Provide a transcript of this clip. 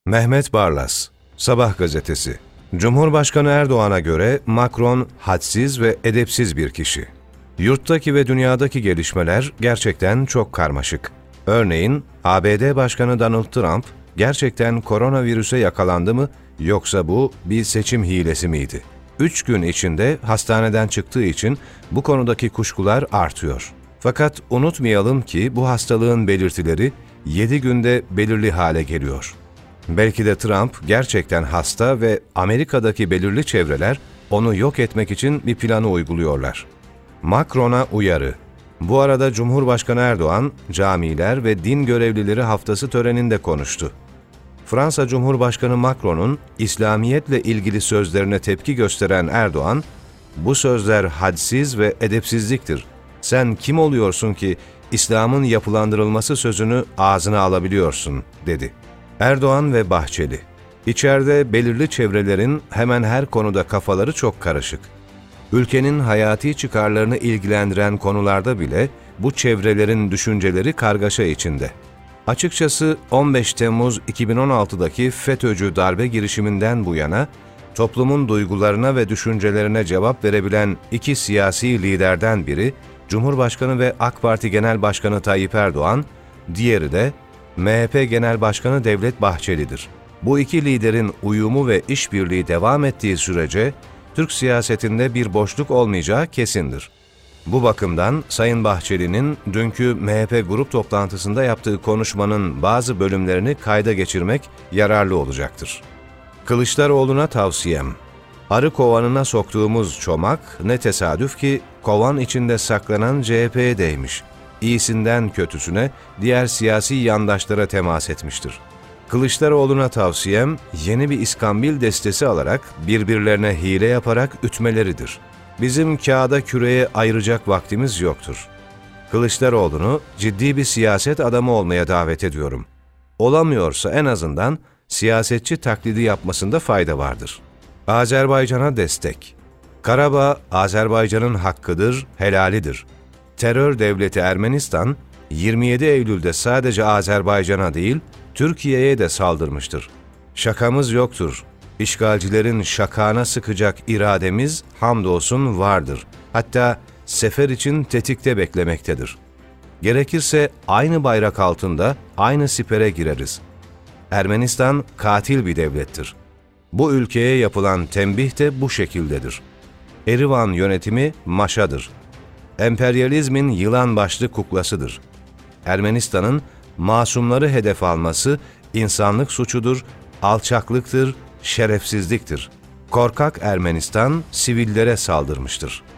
Mehmet Barlas, Sabah gazetesi. Cumhurbaşkanı Erdoğan'a göre Macron hadsiz ve edepsiz bir kişi. Yurttaki ve dünyadaki gelişmeler gerçekten çok karmaşık. Örneğin ABD Başkanı Donald Trump gerçekten koronavirüse yakalandı mı yoksa bu bir seçim hilesi miydi? 3 gün içinde hastaneden çıktığı için bu konudaki kuşkular artıyor. Fakat unutmayalım ki bu hastalığın belirtileri 7 günde belirli hale geliyor. Belki de Trump gerçekten hasta ve Amerika'daki belirli çevreler onu yok etmek için bir planı uyguluyorlar. Macron'a uyarı. Bu arada Cumhurbaşkanı Erdoğan, camiler ve din görevlileri haftası töreninde konuştu. Fransa Cumhurbaşkanı Macron'un İslamiyetle ilgili sözlerine tepki gösteren Erdoğan, "Bu sözler hadsiz ve edepsizliktir. Sen kim oluyorsun ki İslam'ın yapılandırılması sözünü ağzına alabiliyorsun?" dedi. Erdoğan ve Bahçeli. İçeride belirli çevrelerin hemen her konuda kafaları çok karışık. Ülkenin hayati çıkarlarını ilgilendiren konularda bile bu çevrelerin düşünceleri kargaşa içinde. Açıkçası 15 Temmuz 2016'daki FETÖ'cü darbe girişiminden bu yana toplumun duygularına ve düşüncelerine cevap verebilen iki siyasi liderden biri Cumhurbaşkanı ve AK Parti Genel Başkanı Tayyip Erdoğan, diğeri de MHP Genel Başkanı Devlet Bahçeli'dir. Bu iki liderin uyumu ve işbirliği devam ettiği sürece Türk siyasetinde bir boşluk olmayacağı kesindir. Bu bakımdan Sayın Bahçeli'nin dünkü MHP grup toplantısında yaptığı konuşmanın bazı bölümlerini kayda geçirmek yararlı olacaktır. Kılıçdaroğlu'na tavsiyem. Arı kovanına soktuğumuz çomak ne tesadüf ki kovan içinde saklanan CHP'ye değmiş. İyisinden kötüsüne diğer siyasi yandaşlara temas etmiştir. Kılıçdaroğlu'na tavsiyem yeni bir iskambil destesi alarak birbirlerine hile yaparak ütmeleridir. Bizim kağıda küreye ayıracak vaktimiz yoktur. Kılıçdaroğlu'nu ciddi bir siyaset adamı olmaya davet ediyorum. Olamıyorsa en azından siyasetçi taklidi yapmasında fayda vardır. Azerbaycan'a destek. Karabağ, Azerbaycan'ın hakkıdır, helalidir. Terör devleti Ermenistan, 27 Eylül'de sadece Azerbaycan'a değil, Türkiye'ye de saldırmıştır. Şakamız yoktur. İşgalcilerin şakağına sıkacak irademiz hamdolsun vardır. Hatta sefer için tetikte beklemektedir. Gerekirse aynı bayrak altında aynı sipere gireriz. Ermenistan katil bir devlettir. Bu ülkeye yapılan tembih de bu şekildedir. Erivan yönetimi maşadır. Emperyalizmin yılan başlı kuklasıdır. Ermenistan'ın masumları hedef alması insanlık suçudur, alçaklıktır, şerefsizliktir. Korkak Ermenistan sivillere saldırmıştır.